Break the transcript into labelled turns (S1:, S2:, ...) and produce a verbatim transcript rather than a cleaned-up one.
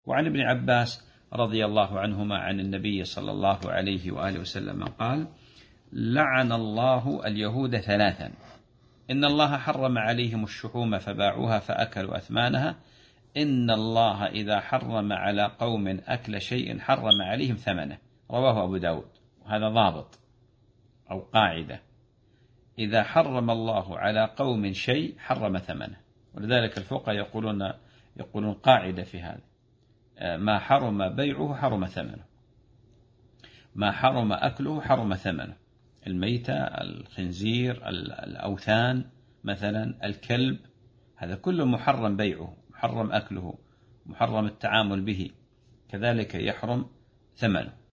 S1: وعن ابن عباس رضي الله عنهما عن النبي صلى الله عليه وآله وسلم قال: لعن الله اليهود ثلاثا: إن الله حرم عليهم الشحوم فباعوها فأكلوا أثمانها، إن الله إذا حرم على قوم أكل شيء حرم عليهم ثمنه. رواه أبو داود. وهذا ضابط أو قاعدة: إذا حرم الله على قوم شيء حرم ثمنه. ولذلك الفقهاء يقولون يقولون قاعدة في هذا: ما حرم بيعه حرم ثمنه، ما حرم أكله حرم ثمنه. الميتة، الخنزير، الأوثان مثلا، الكلب، هذا كله محرم بيعه، محرم أكله، محرم التعامل به، كذلك يحرم ثمنه.